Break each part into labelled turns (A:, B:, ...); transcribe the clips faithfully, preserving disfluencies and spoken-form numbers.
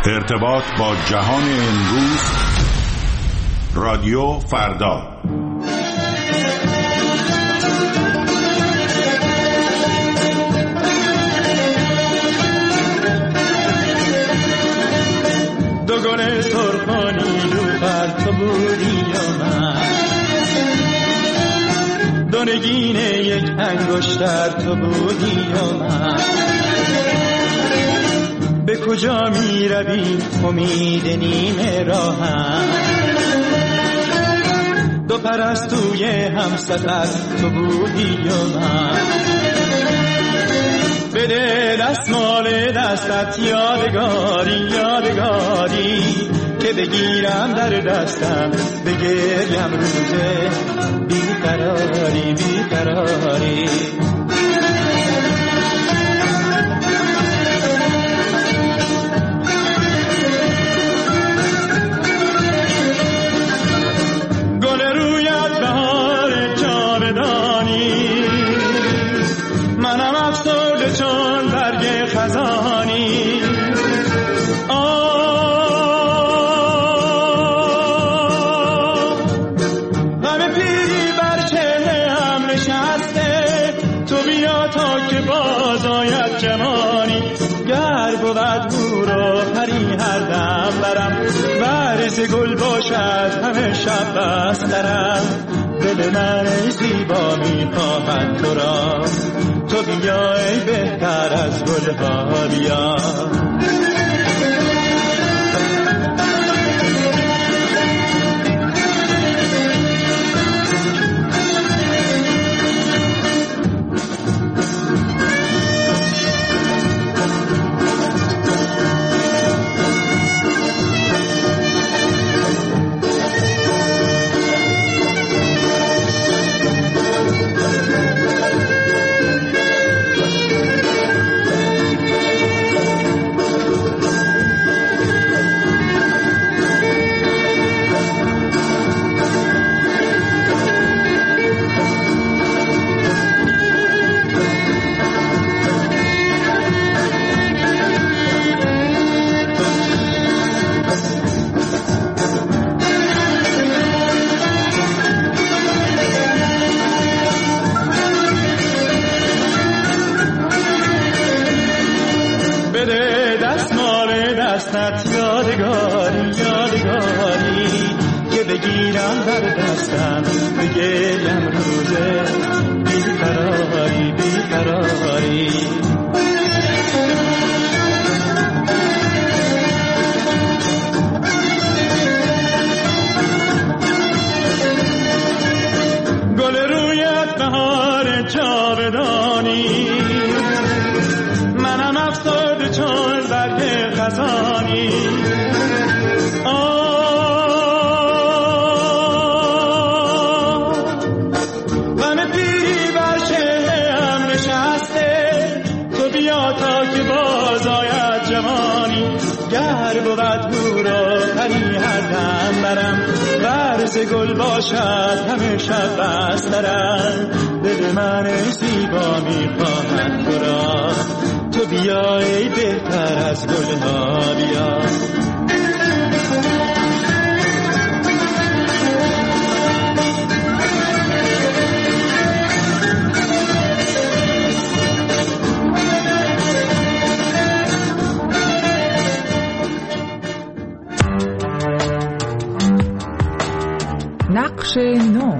A: ارتباط با جهان امروز، رادیو فردا.
B: دو گل سرخانی رو بر تو بودی و من، دو نگین یک انگشتر تو بودی و من. به کجا می روی امید نیمه راهم، دو پرستوی هم سفر تو بودی و من. بده دستمال دستت یادگاری یادگاری، که بگیرم در دستم بگریم روزه بیقراری بیقراری. گل رویت بهار جاودانی، منم افسرده چون برگ خزانی. غم پیری بر چهره هم نشسته، تو بیا تا که باز آید جوانی. گر بود هورا پری هر دم برم، ورز گل باشد همه شب بسترم. دل من ای زیبا می خواهد تو را، تو بیا ای بهتر از گلها بیا. دستت یادگاری یادگاری، که بگیرم در دستم بگریم روزه بیقراری بیقراری. گل رویت بهار جاودانی، منم افسرده چون برگ خزانی. غم پیری بر چهره هم نشسته، تو بیا تا که باز آید جوانی. گر بود هورا پری هر دم برم، ورز گل باشد همه شب بسترم. دل من ای زیبا می خواهد تو را، تو بیا ای بهتر از گلها بیا.
C: نقش نو.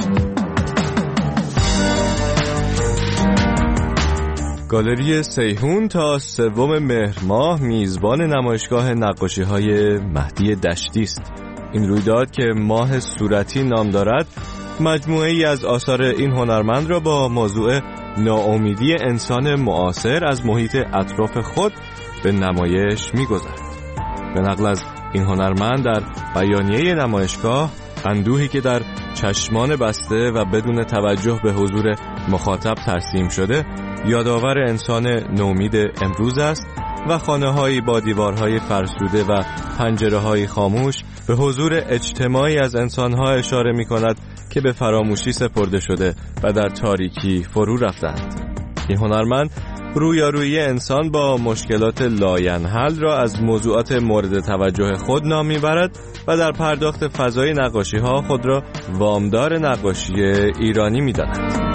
D: گالری سیحون تا سوم مهر ماه میزبان نمایشگاه نقاشی‌های مهدی دشتی است. این رویداد که ماه صورتی نام دارد، مجموعه ای از آثار این هنرمند را با موضوع ناامیدی انسان معاصر از محیط اطراف خود به نمایش می‌گذارد. به نقل از این هنرمند در بیانیه نمایشگاه، اندوهی که در چشمان بسته و بدون توجه به حضور مخاطب ترسیم شده یادآور انسان نومید امروز است و خانه‌هایی با دیوارهای فرسوده و پنجره‌های خاموش به حضور اجتماعی از انسان‌ها اشاره می‌کند که به فراموشی سپرده شده و در تاریکی فرو رفتند. این هنرمند رویارویی انسان با مشکلات لاینحل را از موضوعات مورد توجه خود نام میبرد و در پرداخت فضای نقاشی ها خود را وامدار نقاشی ایرانی میداند.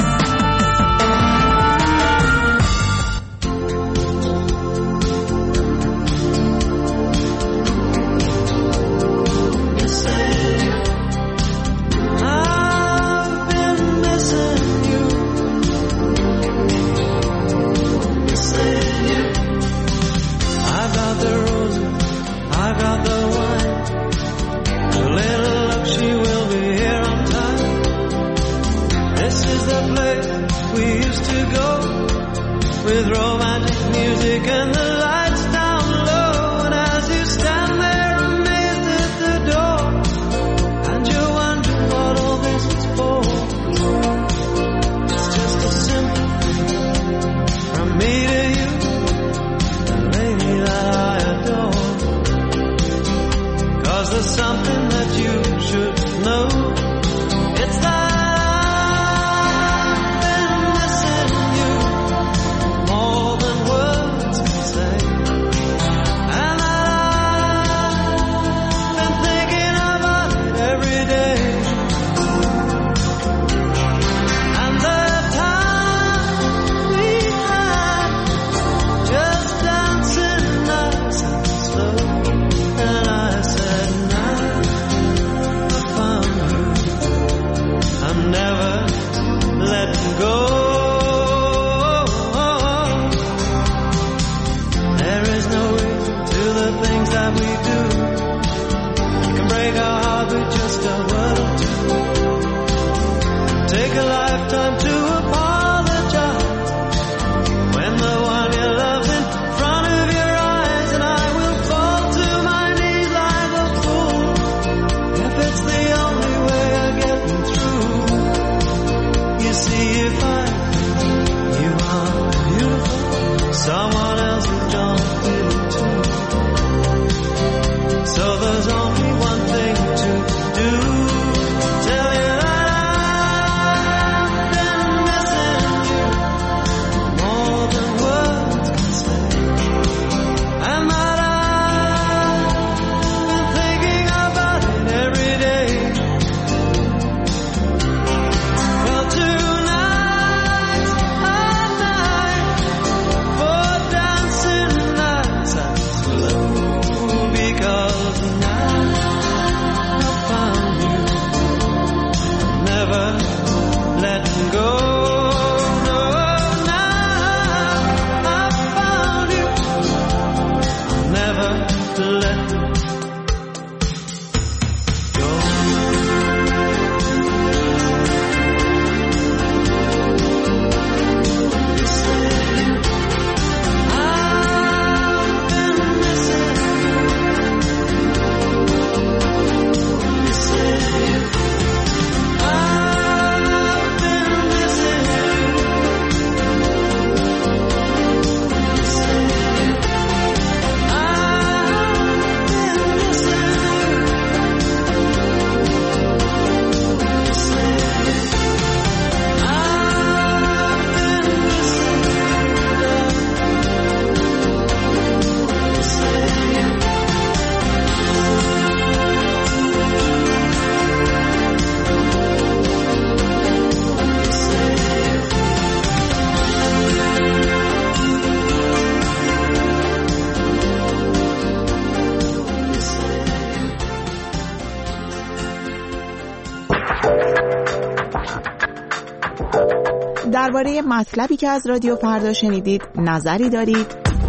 C: درباره مطلبی که از رادیو فردا شنیدید نظری دارید؟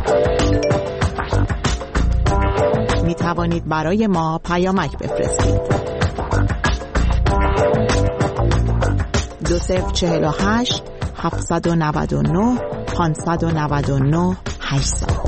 C: می توانید برای ما پیامک بفرستید. دو صفر چهل و هشت هفتصد و نود و نه پانصد و نود و نه هشتصد.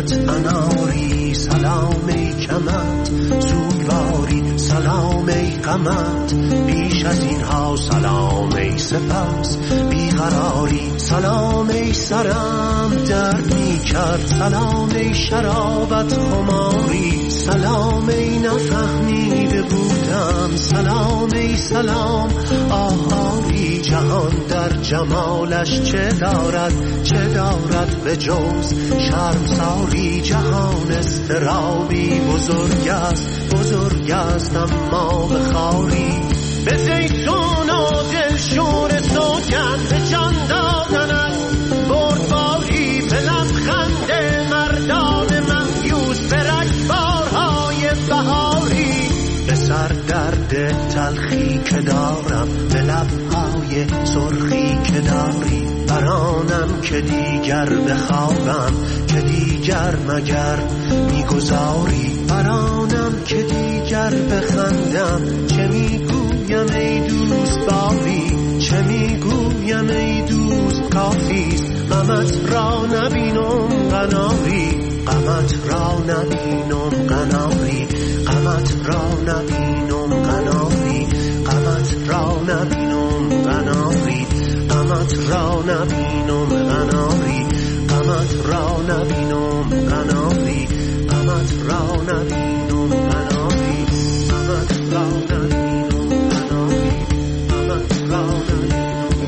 E: کمت اناری، سلام ای کمت سوگواری، سلام ای قمت پیش از اینها، سلام ای سپس بیقراری، سلام ای سرم درد می کرد، سلام ای شرابت خماری، سلام ای نفهمیده بودم، سلام ای سلام آهاری. جهان در جمالش چه دارد چه دارد به جز شرمساری، جهان استرابی بزرگ است بزرگ است اما به خاری، به زیتون و دلشور سوگند به جان دادنت بردباری، به لبخند مردان مهیوز به رگبارهای بهاری، به سر درد تلخی که دارم به لبهای سرخی که داری، برانم که دیگر بخوابم که دیگر مگر میگذاری، برانم که دیگر بخندم چه میگویم ای دوست باری، چه میگویم ای دوست کافیست غمت را نبینم قناری، غمت را نبینم قناری، غمت را نبینم قناری، غمت را نبینم قناری، غمت را نبینم قناری، غمت را نبینم قناری، غمت را نبینم قناری، غمت را نبینم قناری، غمت را نبینم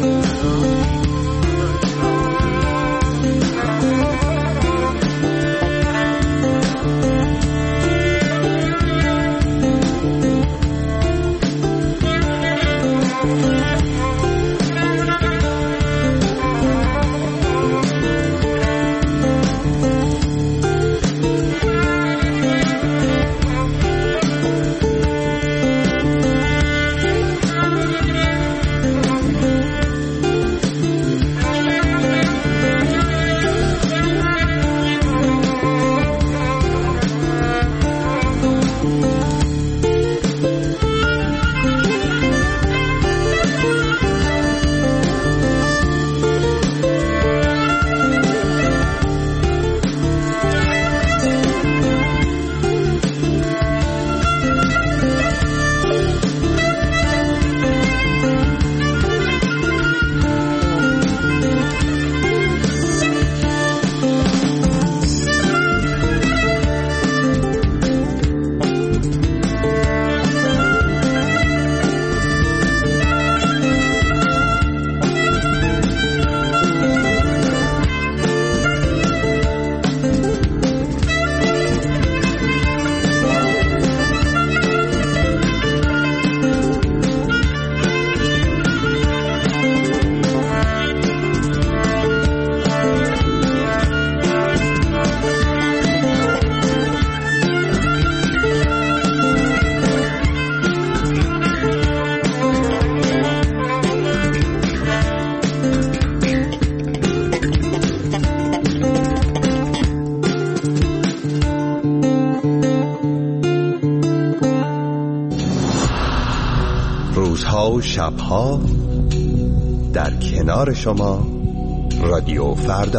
F: روزها و شبها در کنار شما رادیو فردا.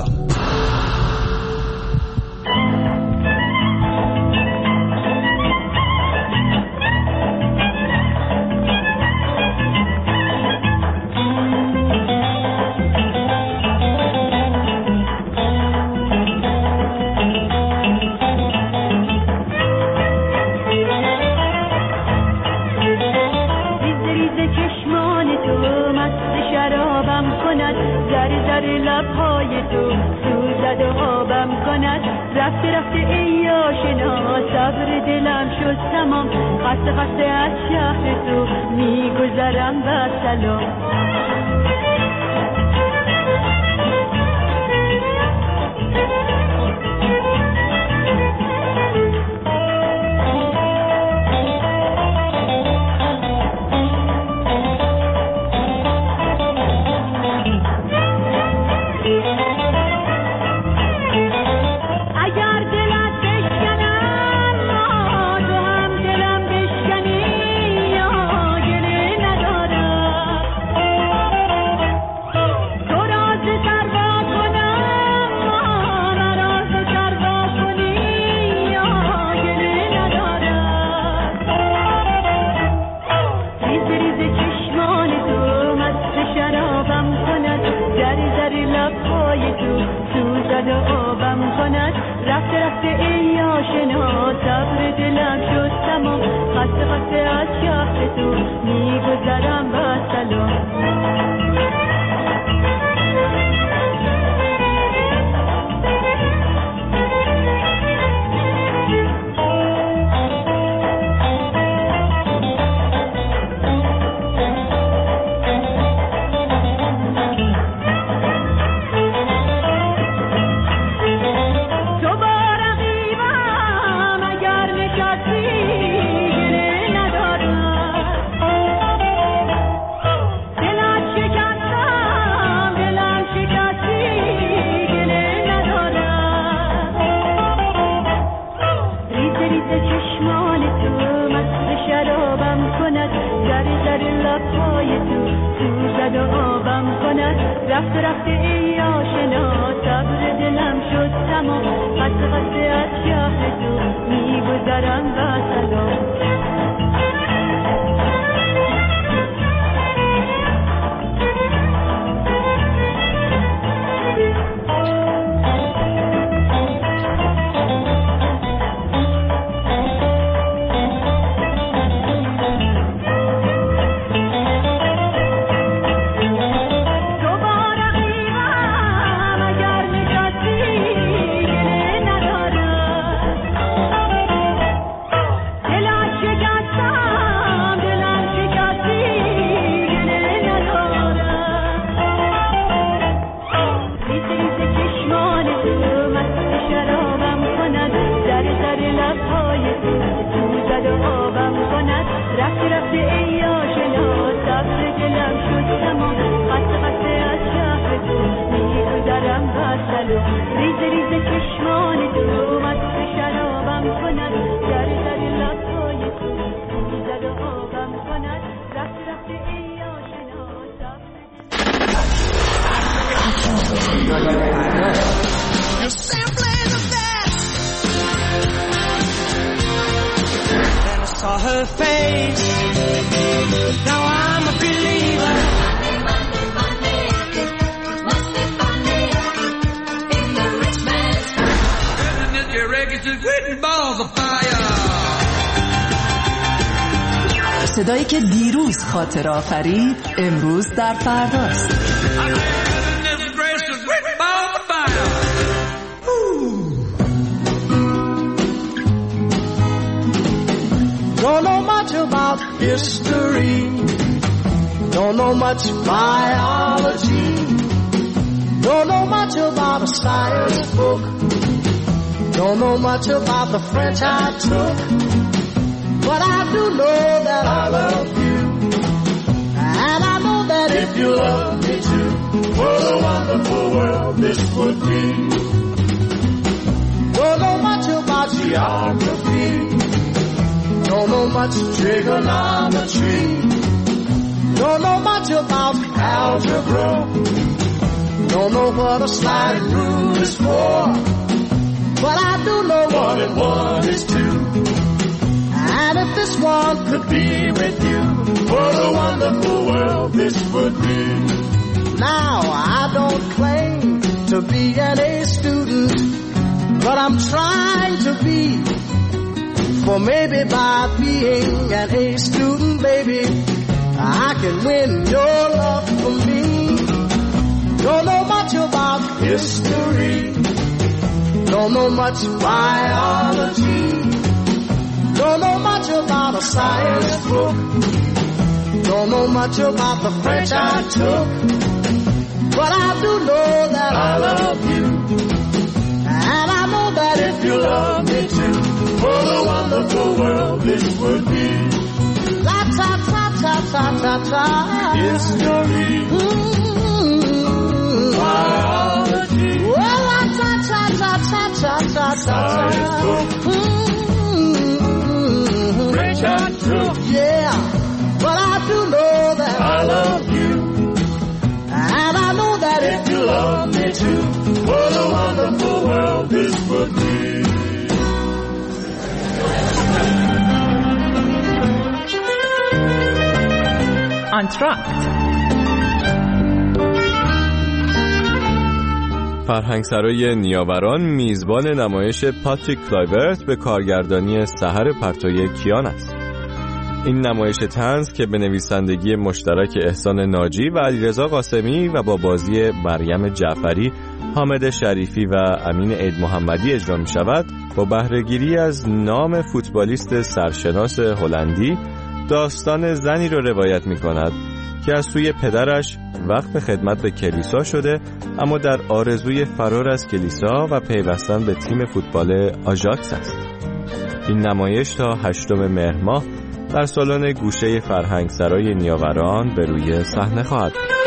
G: رفته رفته ای آشنا صبر دلم شد تمام، خسته خسته از شهر تو میگذرم با سلام. رفته رفته ای آشنا صبر دلم شد تمام خسته خسته از شهر تو میگذرم با سلام رفته رفته ای آشنا صبر دلم شد تمام خسته خسته از شهر تو میگذرم با سلام
H: صدایی که دیروز خاطر آفرید امروز در فرداست.
E: Don't know much about history, don't know much biology, don't know much about a science book, don't know much about the French I took. But I do know that I love you, and I know that if you love me too, what a wonderful world this would be. Don't know much about geography, don't know much trigonometry, don't know much about algebra, don't know what a sliding rule is for, but I do know one and one is two. And if this one could be with you, what a wonderful world this would be. Now, I don't claim to be an A student, but I'm trying to be. For maybe by being an A student, baby, I can win your love for me. Don't know much about history, don't know much biology, don't know much about a science book, don't know much about the French I took, but I do know that I love you, and I know that if you love me too, what a wonderful world this would be. La ta ta ta ta ta ta. History, mm-hmm. Biology, well la ta ta ta ta ta ta ta. Science book. Yeah, but I do know that I love you, and I know that if you love me too, what a wonderful world this would be.
C: Entr'acte.
D: فرهنگسرای نیاوران میزبان نمایش پاتریک کلایورت به کارگردانی سحر پرتوی کیان است. این نمایش طنز که به نویسندگی مشترک احسان ناجی و علیرضا قاسمی و با بازی مریم جعفری، حامد شریفی و امین عید محمدی اجرا می شود، با بهره‌گیری از نام فوتبالیست سرشناس هلندی داستان زنی را روایت می کند که از سوی پدرش وقف خدمت به کلیسا شده، اما در آرزوی فرار از کلیسا و پیوستن به تیم فوتبال آژاکس است. این نمایش تا هشتم مهر ماه در سالن گوشه فرهنگسرای نیاوران به روی صحنه خواهد بود.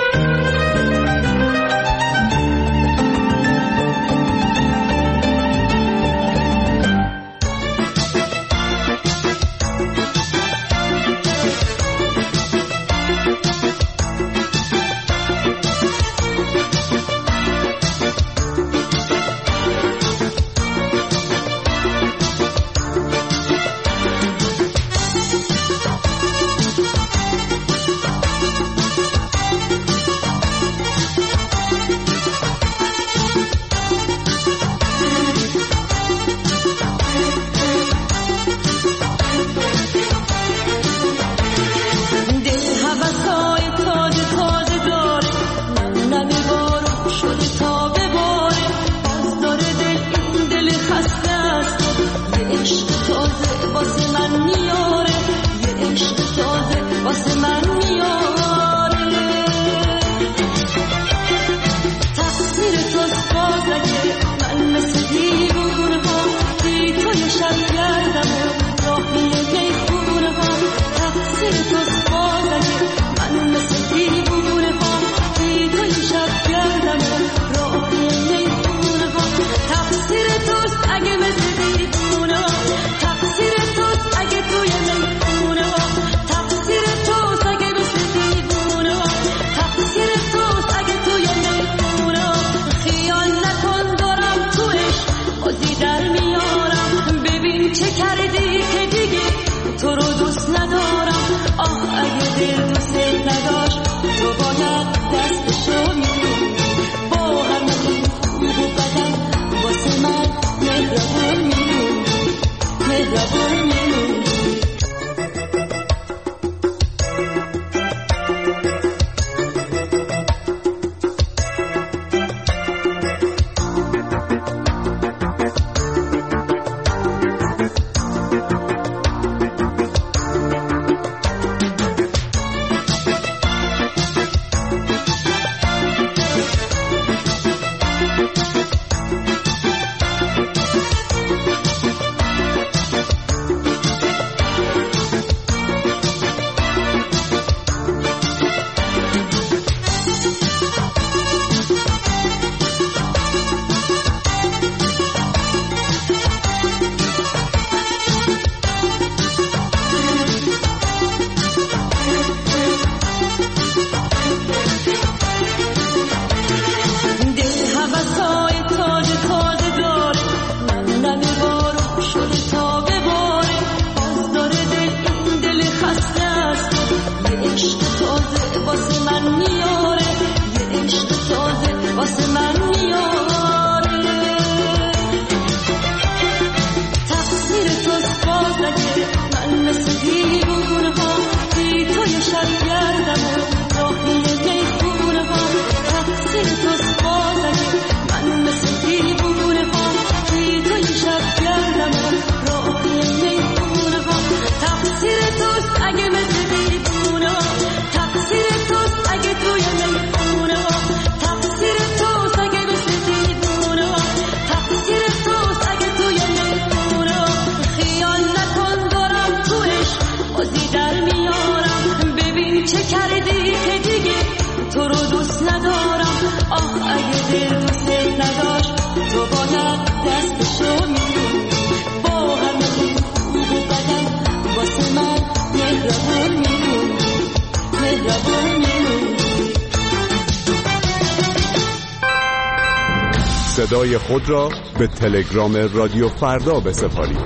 I: صدای خود را به تلگرام رادیو فردا بسپارید.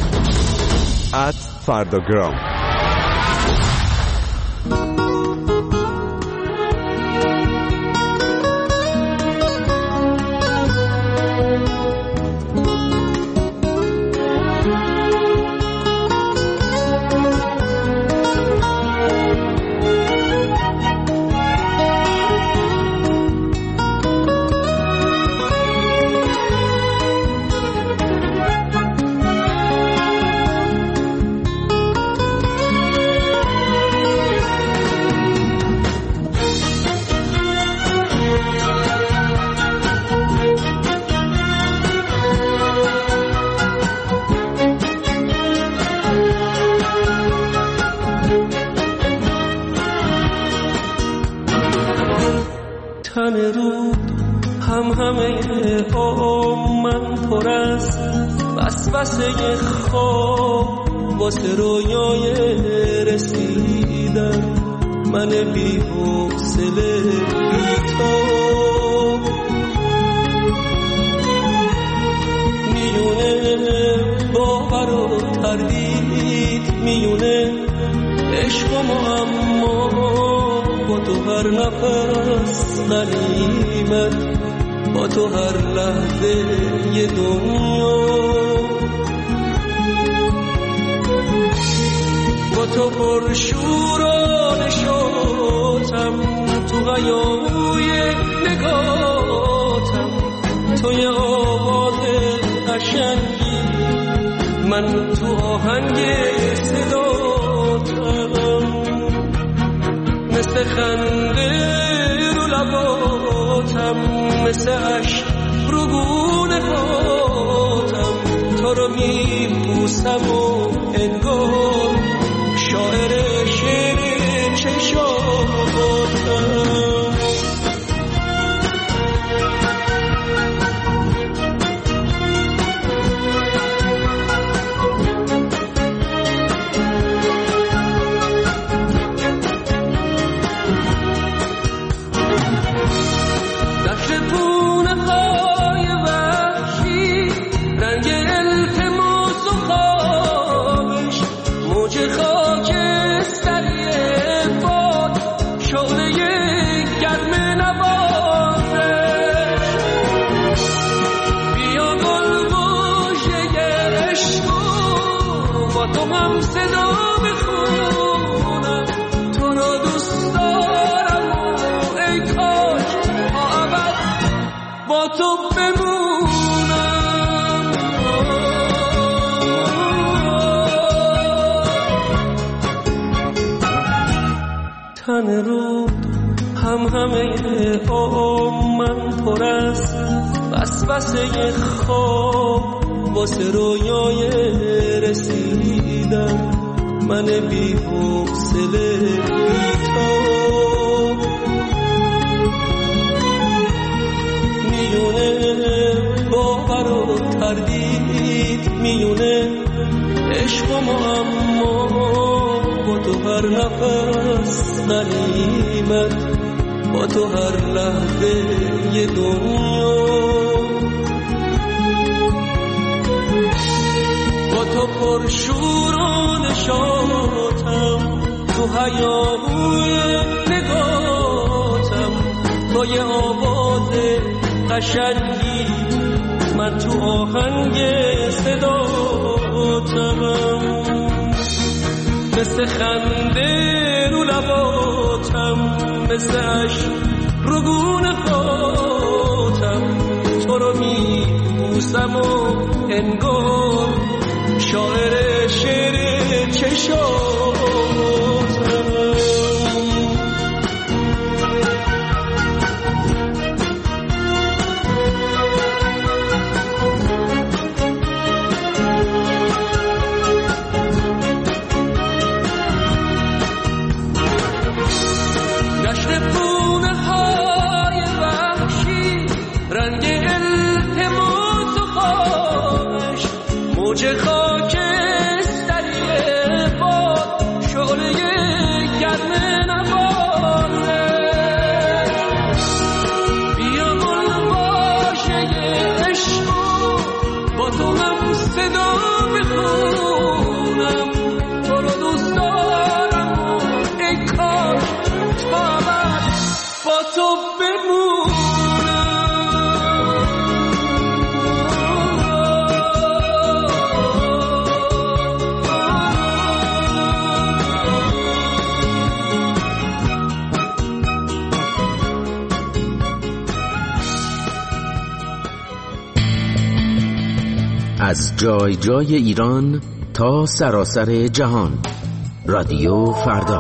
I: ات فرداگرام.
J: تن رود هم همه آم من پر از وسوسه خواب واسه رویای رسیدن من بی حوصله بی تو میونه باور و تردید میونه عشق و معما با تو هر نفس غنیمت با تو هر لحظه یه دنیا با تو پر شور و نشاطم تو غیابوی نگاتم توی آواز قشنگی من تو آهنگ صداتم مثل خنده رو لباتم مثل عشق رو گونه هاتم تو رو میبوسم و انگار شاعر شعر چشاتم تن رود هم همه آم من پر از وسوسه خواب واسه رویای رسیدن من بی حوصله بی تو میونه باور و تردید میونه عشق و معما با تو هر نفس غنیمت با تو هر لحظه یه دنیا با تو پر شور و نشاطم تو هیاهوی نگاتم توی آواز قشنگی من تو آهنگ صداتم مثل خنده رو لباتم مثل عشق رو گونه خاتم تو رو می بوسم و انگار شاعر شعر چشاتم موج خاکستری باد شعله گرم نوازه بیا گل باشه عشق با تو هم صدا بخونم تو رو دوست دارم ای کاش تا ابد با تو بمونم
K: از جای جای ایران تا سراسر جهان رادیو فردا.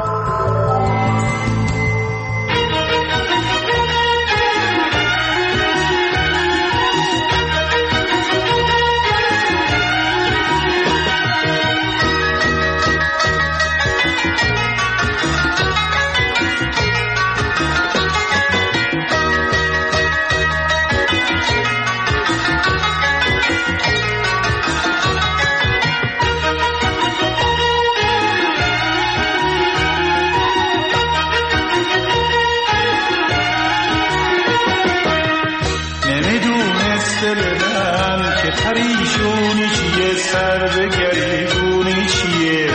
B: سر به گریبونی چیه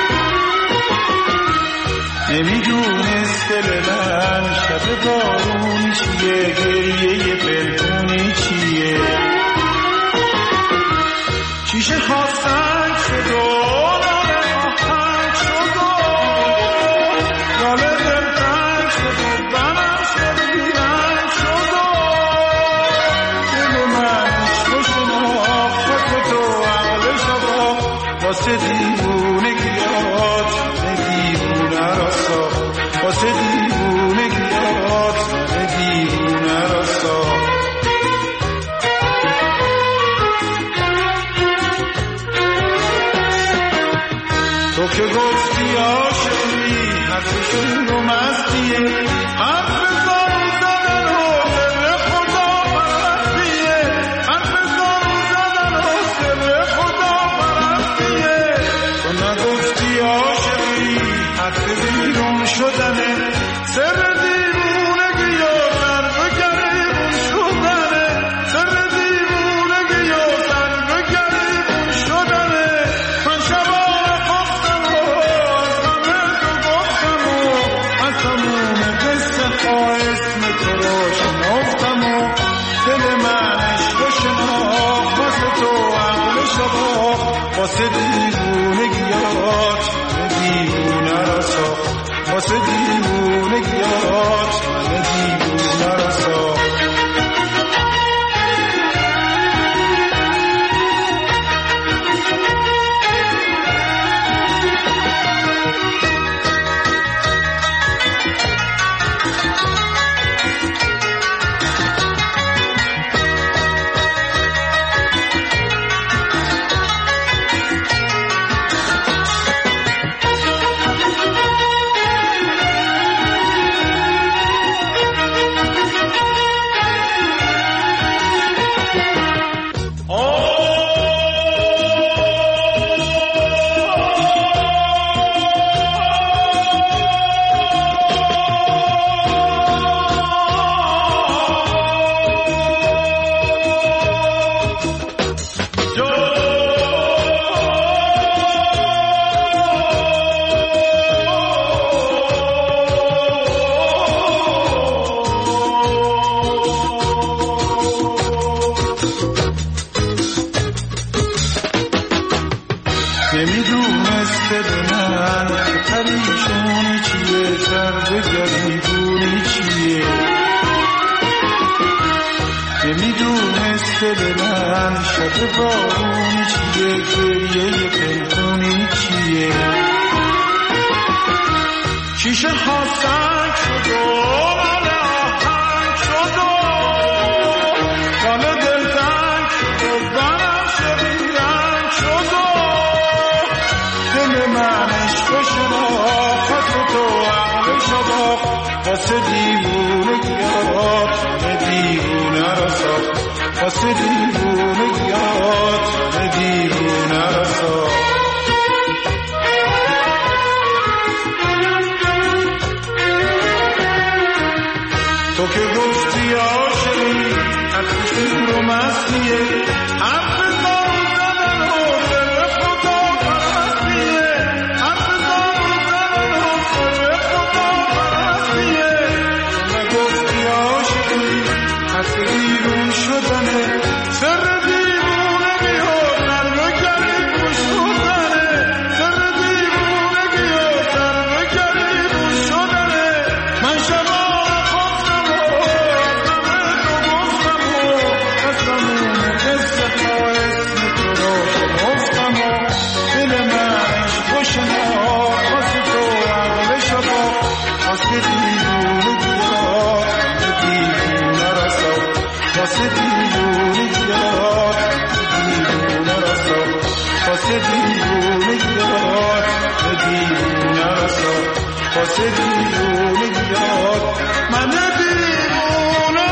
B: نمیدونست دل من شب بارونی چیه گریه پنهونی چیه شیشه خواستن شد و ناله آهنگ شد و ناله دلتنگ شد و بنم شد بیرنگ شد و دل من عشق و شناخت تو عقل شبا واسه دیوونگیات دیوونه را ساخت واسه دیوونگیات دیوونه را ساخت تو که گفتی عاشقی حرفشون رو مستیه حرف زارو زدن و سر خدا پرستیه حرف زارو زدن و سر خدا پرستیه تو نگفتی عاشقی حرف بیرون شدنه سر دیوونگی و سر به گریبون شدنه سر دیوونگی و سر به گریبون شدنه من شبا اسم تو رو شناختم و دل من عشق و شناخت واسه تو عقل شباخت واسه دیوونگیات من دیوونه را ساخت واسه دیوونگیات من دیوونه را ساخت نمیدونست دل من که پریشونی چیه سر به گریبونی چیه نمیدونست دل من شب بارونی چیه گریه پنهونی چیه شیشه خواستن شد و ناله آهنگ شد و ناله دلتنگ شد و بنم شد بیرنگ شد و دل من عشق و شناخت تو عقل شباخت واسه دیوونگیات من دیوونه را ساخت واسه دیوونگیات من دیوونه را ساخت تو که گفتی عاشقی حرفشون رو مستیه حرف زارو زدن و سر خدا پرستیه حرف زارو زدن و سر خدا پرستیه تو نگفتی عاشقی حرف بیرون شدنه سر دیوونگی و سر به گریبون شدنه سر دیوونگی و سر به گریبون شدنه من شبا واسه دیوونگیات دیوونه را ساخت واسه دیوونگیات دیوونه را ساخت واسه دیوونگیات من دیوونه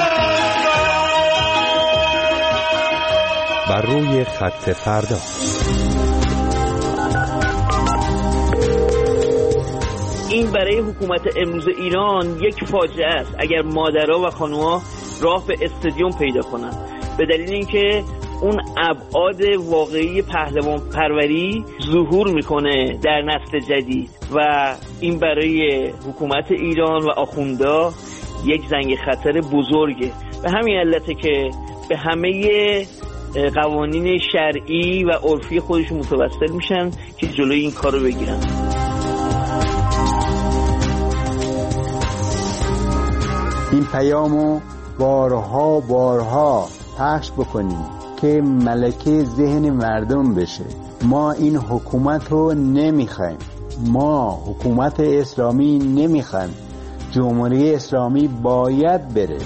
F: بر روی خط فردا.
L: این برای حکومت امروز ایران یک فاجعه است اگر مادرها و خانوها راه به استادیوم پیدا کنن، به دلیل اینکه اون ابعاد واقعی پهلوان پروری ظهور میکنه در نسل جدید و این برای حکومت ایران و آخوندا یک زنگ خطر بزرگه. به همین علته که به همه قوانین شرعی و عرفی خودشون متوسل میشن که جلوی این کار رو بگیرن.
M: این پیامو بارها بارها پخش بکنیم که ملکه ذهن مردم بشه. ما این حکومت رو نمیخوایم، ما حکومت اسلامی نمیخوایم، جمهوری اسلامی باید بره.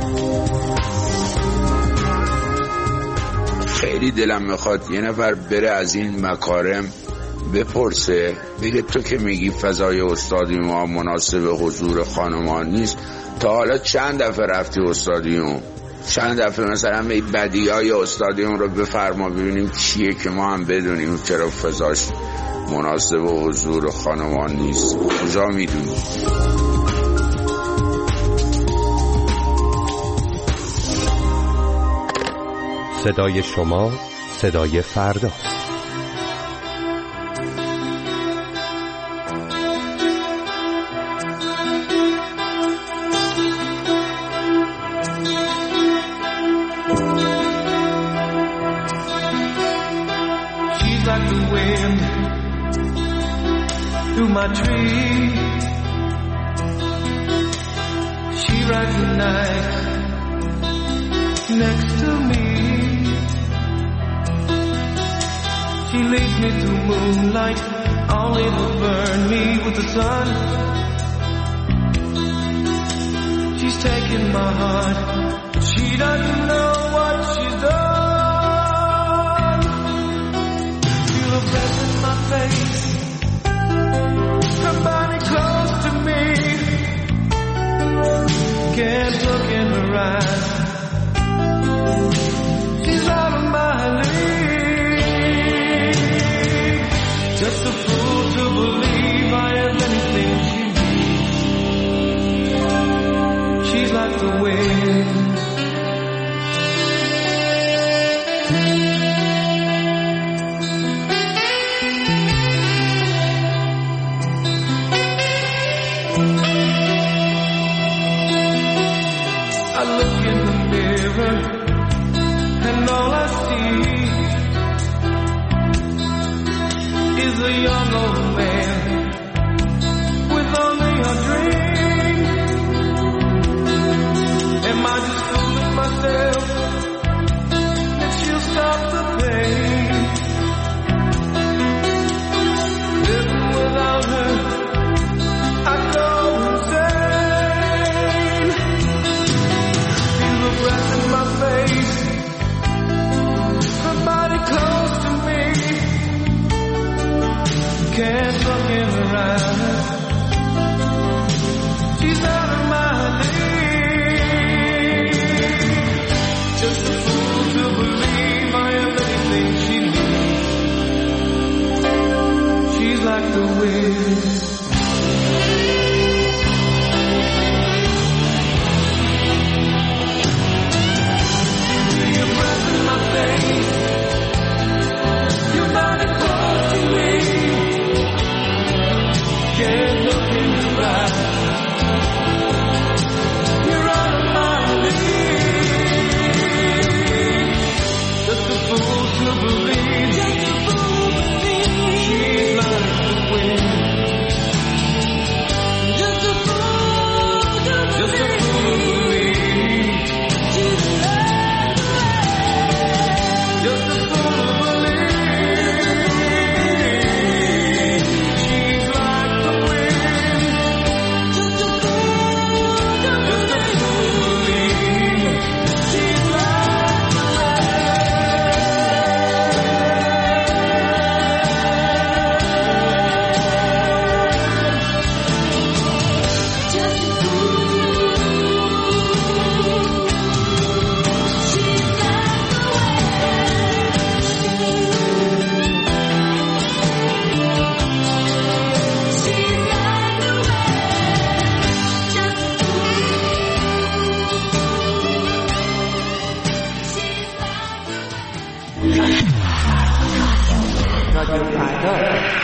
N: خیلی دلم میخواد یه نفر بره از این مکارم بپرسه، بگه تو که میگی فضای استادیوم مناسب حضور خانمان نیست، تا حالا چند دفعه رفتی استادیوم؟ چند دفعه مثلا به بدیهای استادیوم رو بفرما ببینیم چیه که ما هم بدونیم چرا فضاش مناسب حضور خانمان نیست. کجا میدونیم؟
F: صدای شما صدای فردا.
J: She's like the wind through my tree. She rides the night next to me. She leads me to moonlight, only to burn me with the sun. She's taking my heart, she doesn't know what she's done. Feel her breath in my face, her body close to me. Can't look in her eyes, she's out of my league. Just a fool to believe I have anything she needs. She's like the wind. I look in the mirror and all I see is a young old man with only a dream. Am I just fooling myself that she'll stop the pain? Living without her, I go insane. Feel the breath in my face, her body close to me. Can't look in her eyes, she's out of my league. Just a fool to believe I have anything she needs. She's like the wind. Feel your breath in my face, your body close to me. Can't look in your eyes, you're out of my league. Just a fool to believe, just a fool to believe. She's like the wind.
H: رادیو فردا.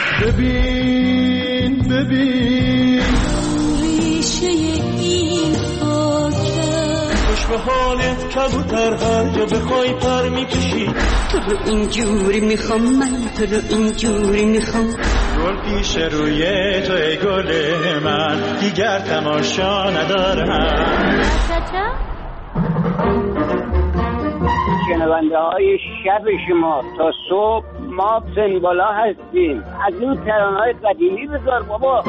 B: ببین ببین
O: ریشه این خاکه،
B: خوش به حالت کبوتر هر جا بخوای پر میکشی.
O: تو رو اینجوری میخوام، من تو رو اینجوری میخوام.
B: گل پیش روی تو ای گل من، دیگر تماشا ندارم.
P: شنونده های شب شما تا صبح ما سنبالا هستیم. از این ترانه‌های قدیمی بذار بابا.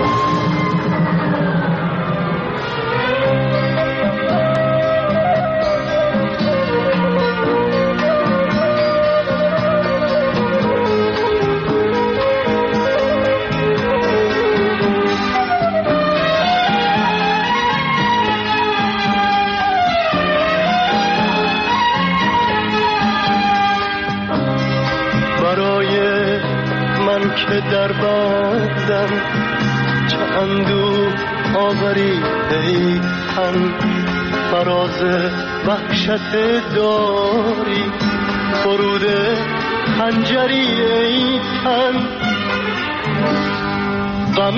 B: که در بندم چه اندوه آوری ای تن، فراز وحشت داری فرود خنجری ای تن. غم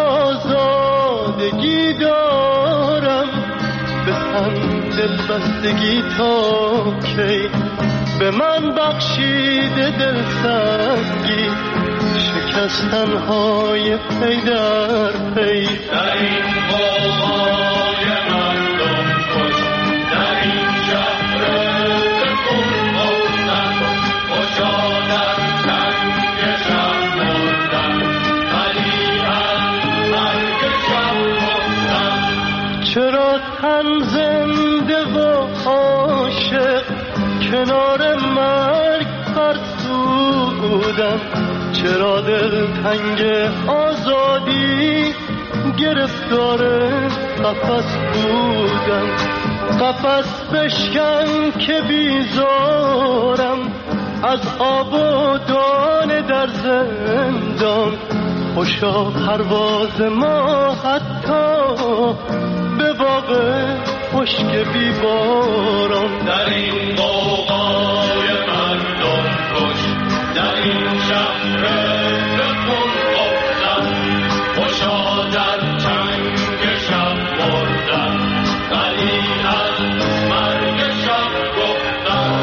B: آزادگی دارم به تن دلبستگی تا کی، به من بخشیده دلتنگی شکستن‌های پی در پی. در این قوقای مردم کش، در این شهر خون خوردن، خوشا در تنگ شب مردن، ولی از مرگ شب گفتن. چرا تن زنده و عاشق کنار مرگ فرسودم، چرا دل تنگ آزادی گرفتار قفس بودم. قفس بشکن که بیزارم از آب و دانه در زندان. خوشا پرواز ما حتی به باغ خشک بیباران. در این قوقای مردم کش، در این شهر بخون خوردن، خوشا در چنگ شب مردن، ولی از مرگ شب گفتن.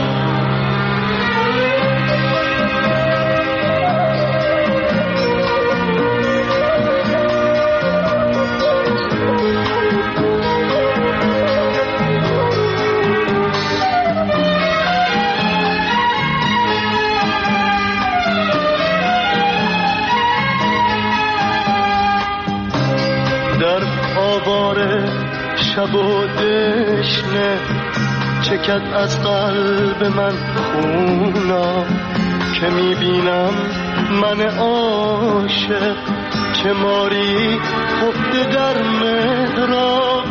B: شب و دشنه چکد از قلب من خونا، که میبینم من عاشق چه ماری خفته در مهراب.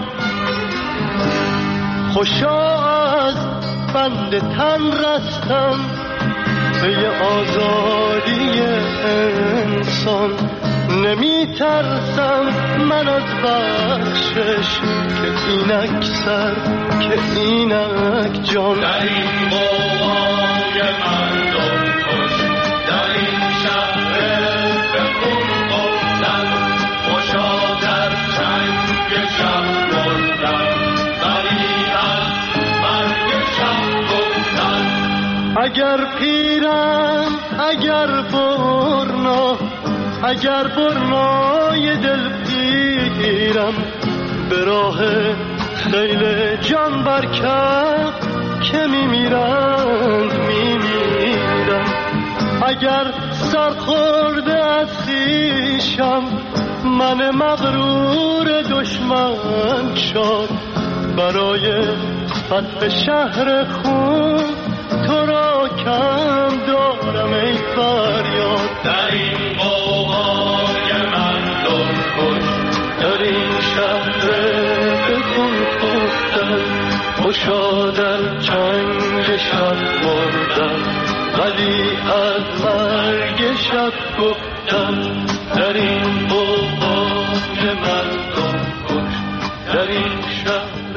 B: خوشا از بند تن رستم به آزادی انسان. نمی ترسم من از بخشش که اینک سر که اینک جان. در این قوقای مردم کش، در این شهر به خون خوردن، خوشا در چنگ شب مردن، ولی از مرگ شب گفتن. اگر پیرم اگر برنا، اگر برنای دل پیرم، به راه خیل جان برکف که میمیرند میمیرم. اگر سرخورده از خویشم من مغرور دشمن شد، برای فتح شهر خون تو را کم دارم ای فریاد. در این قوقای مردم کش، در این شهر بکن خفتن، خوشا در چنگ شب مردن، ولی از مرگ شب گفتن. در این قوقای مردم کش، در این شهر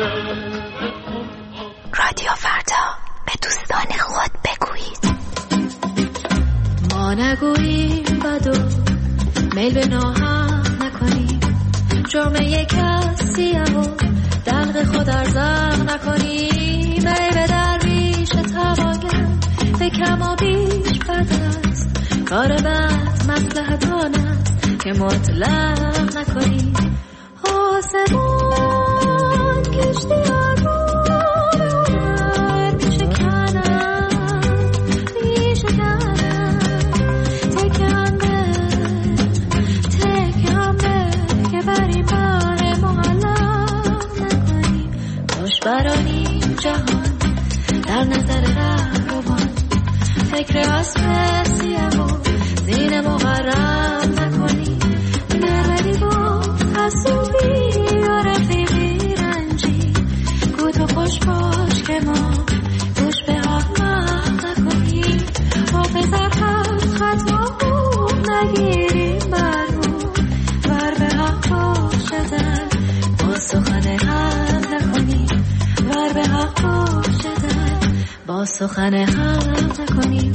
Q: رادیو فردا به دوستان خود بگویید.
O: ما
Q: ما نگوییم بد و میل به ناهم نکنیم، جرم یک کسیه و دلق خود ارزم نکنیم. ای به درویش توانگر به کم و بیش بد است، کار بد مصلحت آن است که مطلق نکنیم. آسمان کشتی آرمان هنر می شکنم می شکنم، تکم به تکم به که بر این بار معلق نکنیم. خوش برانیم جهان در نظر رهروان، فکر اسب سیه و زین مغرم نکنیم. نردی با حسوبی و رفیقی رنجی، گو تو خوش باش که ما گوش به احمق نکنیم. حافظت هست خطا نگیریم بر رو، ور به حق باشدن با سخن هم نکنیم. ور به حق باشدن با سخن هم نکنیم.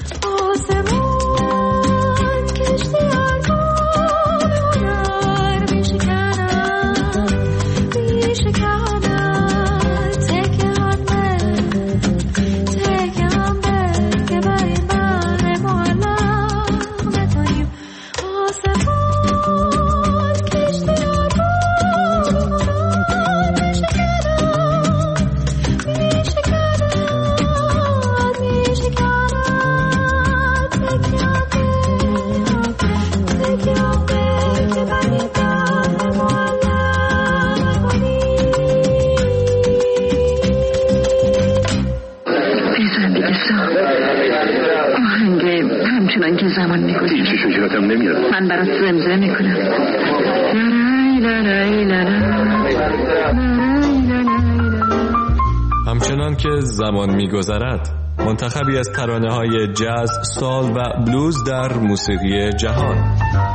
Q: آسمان کشتی آرمان هنر می شکنم می شکنم، تکه هم به تکه هم به که بر این بر معلق نکنیم. آسمان کشتی آرمان هنر می شکنم می شکنم می شکنم، تکه هم به تکه هم به که بر این بر معلق نکنیم.
R: بزن دیگه صاحب، آهنگ همچنان که زمان میگذره
S: هیچی شکراتم نمیاد.
R: من برات زمزمه میکنم. لرای لرای
D: همچنان که زمان میگذرد، منتخبی از ترانه های جاز، سال و بلوز در موسیقی جهان.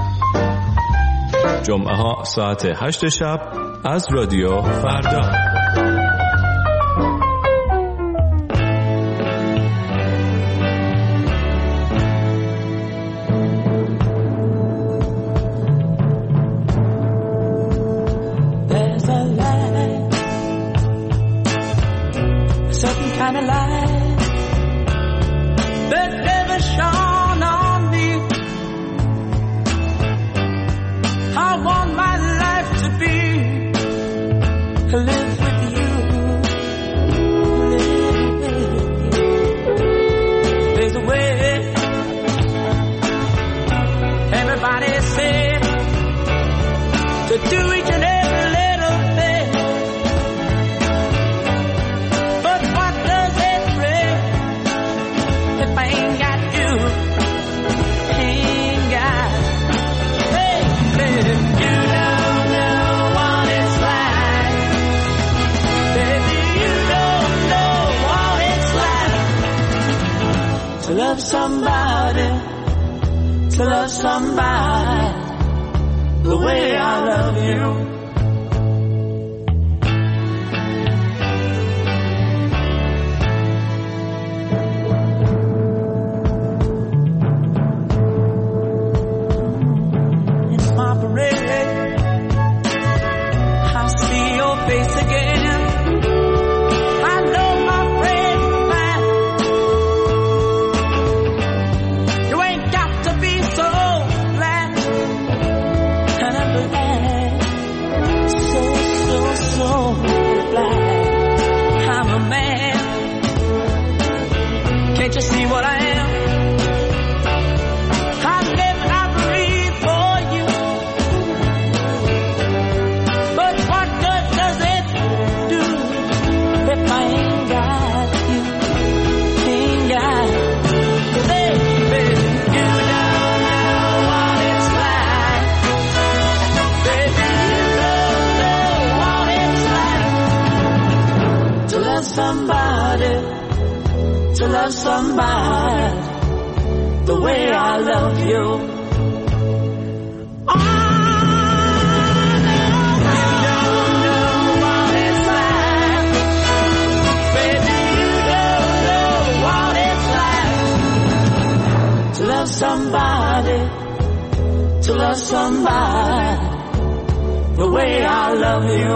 D: جمعه ها ساعت هشت شب از رادیو فردا.
B: There's a light, a certain kind of light that never shone on me. I want my life to be to live with you, live with you. There's a way everybody said to do each and every little thing, but what does it bring if I ain't got you? Ain't got, baby, you don't know what it's like. Baby, you don't know what it's like to love somebody, to love somebody the way I love you. It's my parade, I see your face again. I know my friend man, you ain't got to be so glad. And I'm glad, so, so, so glad I'm a man. Can't you see what I am? I live, I breathe for you. But what good does it do if I ain't got you? Ain't got you, baby. You don't know what it's like. Baby, you don't know what it's like to love somebody, to love somebody the way I love you. Oh, no, you don't know what it's like. Baby, you don't know what it's like to love love somebody, to love somebody the way I love you.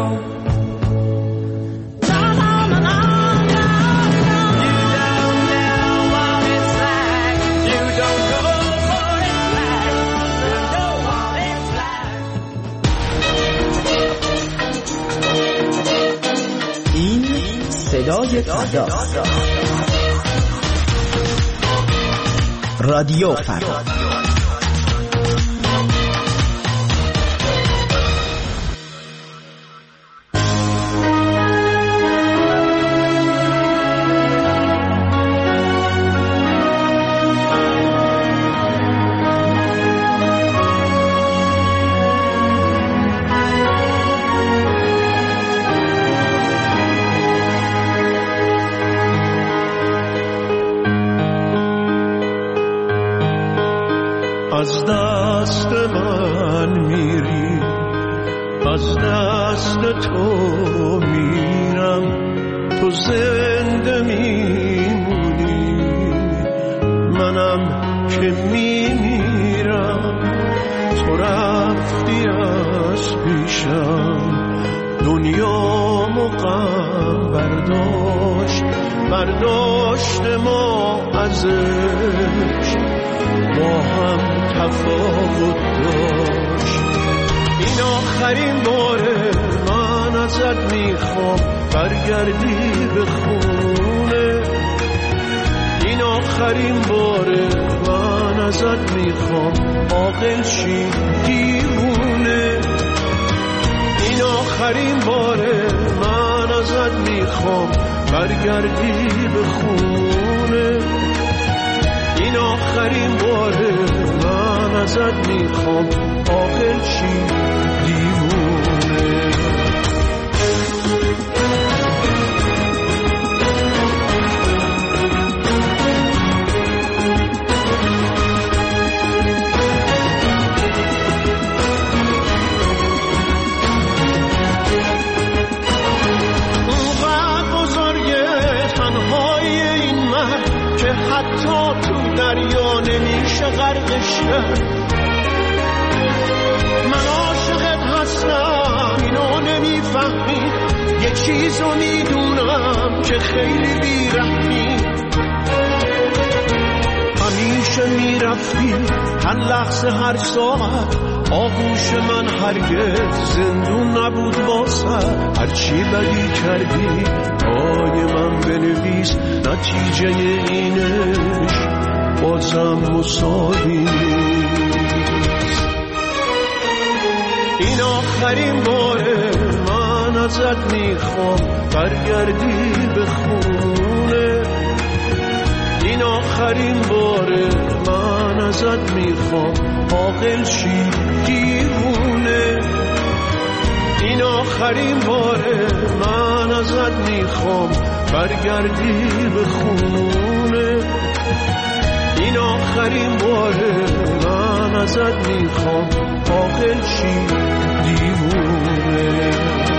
S: صدای فردا، رادیو فردا.
B: از دست من میری، از دست تو میرم، تو زنده میمونی، منم که میمیرم. تو رفتی از پیشم، دنیامو غم برداشت، برداشت ما ازش، با هم تفاوت داشت. این آخرین باره من ازت میخوام برگردی به خونه. این آخرین باره من ازت میخوام عاقل شی دیوونه. این آخرین باره من ازت میخوام برگردی به خونه. این آخرین باره من ازت میخوام عاقل شی دیوونه. اونقدر بزرگه تنهای این مرد که حتی تو دریا نمیشه غرقش کرد. من عاشقت هستم اینو نمیفهمی، یه چیزو میدونم که خیلی بیرحمی. همیشه میرفتی هر لحظه هر ساعت، آغوش من هرگز زندون نبود واسه. هرچی بدی کردی پای من بنویس، نتیجه اینش بازم مساوی نیست. این آخرین باره من ازت میخوام برگردی به خونه. این آخرین باره من ازت میخوام عاقل شی دیوونه. این آخرین باره من ازت میخوام برگردی به خونه. این آخرین باره من ازت میخوام عاقل شی دیوونه.